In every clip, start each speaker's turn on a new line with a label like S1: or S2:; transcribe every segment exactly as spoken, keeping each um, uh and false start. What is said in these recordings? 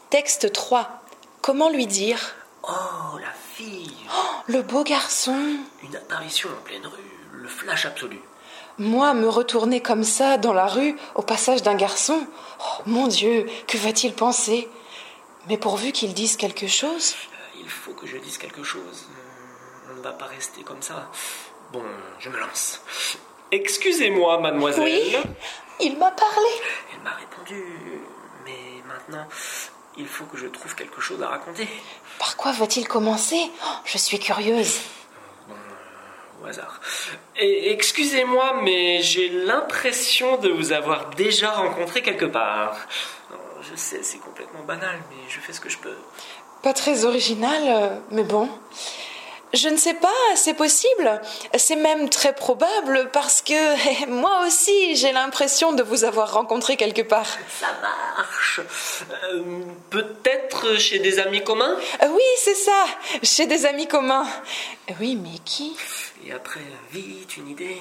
S1: Texte trois. Comment lui dire?
S2: Oh, la fille!
S1: Oh, le beau garçon!
S2: Une apparition en pleine rue, le flash absolu.
S1: Moi, me retourner comme ça, dans la rue, au passage d'un garçon? Oh, mon Dieu, que va-t-il penser? Mais pourvu qu'il dise quelque chose?
S2: Euh, il faut que je dise quelque chose. On ne va pas rester comme ça. Bon, je me lance. Excusez-moi, mademoiselle.
S1: Oui, il m'a parlé.
S2: Elle m'a répondu, mais maintenant, il faut que je trouve quelque chose à raconter.
S1: Par quoi va-t-il commencer? Oh, je suis curieuse.
S2: Bon, euh, au hasard. Et, excusez-moi, mais j'ai l'impression de vous avoir déjà rencontré quelque part. Je sais, c'est complètement banal, mais je fais ce que je peux.
S1: Pas très original, mais bon. Je ne sais pas, c'est possible. C'est même très probable parce que moi aussi, j'ai l'impression de vous avoir rencontré quelque part.
S2: Ça marche. Euh, peut-être chez des amis communs?
S1: Oui, c'est ça, chez des amis communs. Oui, mais qui?
S2: Et après, vite, une idée.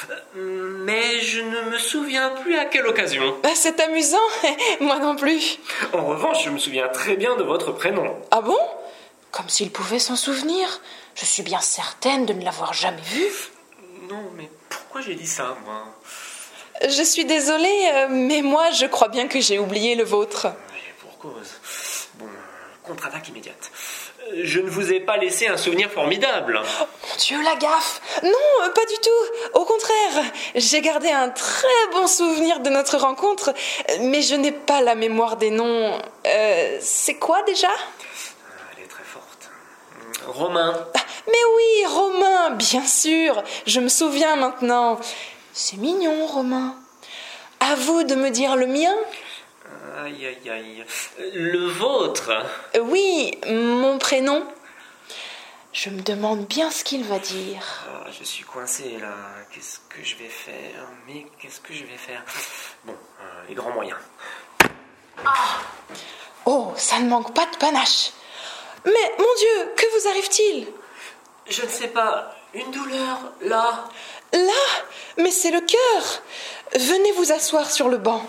S2: Mais je ne me souviens plus à quelle occasion.
S1: C'est amusant, moi non plus.
S2: En revanche, je me souviens très bien de votre prénom.
S1: Ah bon? Comme s'il pouvait s'en souvenir. Je suis bien certaine de ne l'avoir jamais vu.
S2: Non, mais pourquoi j'ai dit ça, moi?
S1: Je suis désolée, mais moi, je crois bien que j'ai oublié le vôtre.
S2: Mais pour cause. Bon, contre-attaque immédiate. Je ne vous ai pas laissé un souvenir formidable.
S1: Oh, mon Dieu, la gaffe! Non, pas du tout. Au contraire, j'ai gardé un très bon souvenir de notre rencontre, mais je n'ai pas la mémoire des noms. Euh, c'est quoi déjà?
S2: Elle est très forte. Romain.
S1: Ah, mais oui, Romain, bien sûr. Je me souviens maintenant. C'est mignon, Romain. À vous de me dire le mien.
S2: Aïe, aïe, aïe. Le vôtre?
S1: Oui, mon prénom. Je me demande bien ce qu'il va dire.
S2: Ah, je suis coincé là. Qu'est-ce que je vais faire? Mais qu'est-ce que je vais faire? Bon, euh, les grands moyens.
S1: Ah! Oh, ça ne manque pas de panache. Mais, mon Dieu, que vous arrive-t-il?
S2: Je ne sais pas. Une douleur, là.
S1: Là? Mais c'est le cœur. Venez vous asseoir sur le banc.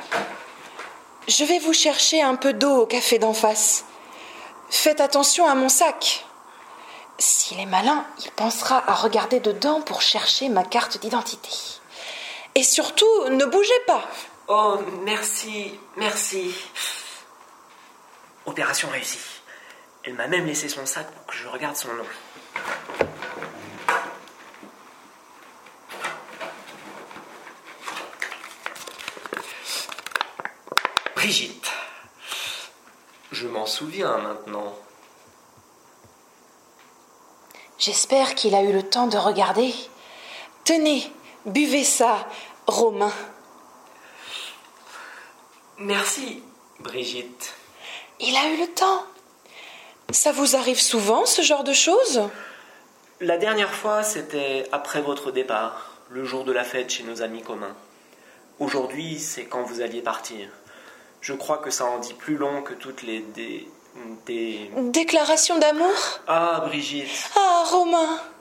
S1: Je vais vous chercher un peu d'eau au café d'en face. Faites attention à mon sac. S'il est malin, il pensera à regarder dedans pour chercher ma carte d'identité. Et surtout, ne bougez pas.
S2: Oh, merci, merci. Opération réussie. Elle m'a même laissé son sac pour que je regarde son nom. Brigitte. Je m'en souviens maintenant.
S1: J'espère qu'il a eu le temps de regarder. Tenez, buvez ça, Romain.
S2: Merci, Brigitte.
S1: Il a eu le temps. Ça vous arrive souvent, ce genre de choses?
S2: La dernière fois, c'était après votre départ, le jour de la fête chez nos amis communs. Aujourd'hui, c'est quand vous alliez partir. Je crois que ça en dit plus long que toutes les dé... des...
S1: Déclaration d'amour?
S2: Ah, Brigitte.
S1: Ah, Romain.